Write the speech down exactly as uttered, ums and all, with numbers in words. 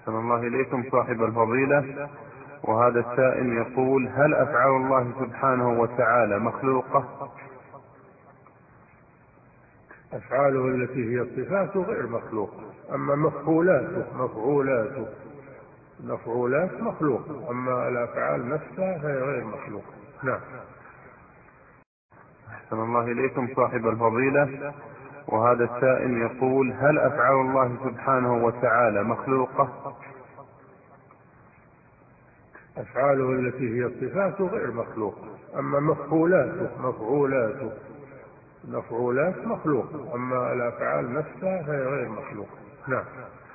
أحسن الله إليكم صاحب الفضيلة. وهذا السائل يقول: هل أفعال الله سبحانه وتعالى مخلوقة؟ أفعاله التي هي صفاته غير مخلوقة، أما مفعولاته مفعولاته مفعولات مخلوقة، أما الأفعال نفسها فهي غير مخلوقة. نعم. أحسن الله إليكم صاحب الفضيلة. وهذا السائل يقول: هل أفعال الله سبحانه وتعالى مخلوقة؟ أفعاله التي هي صفاته غير مخلوقة، أما مفعولاته مفعولاته مفعولات مخلوقة، أما الأفعال نفسها فهي غير مخلوقة. نعم.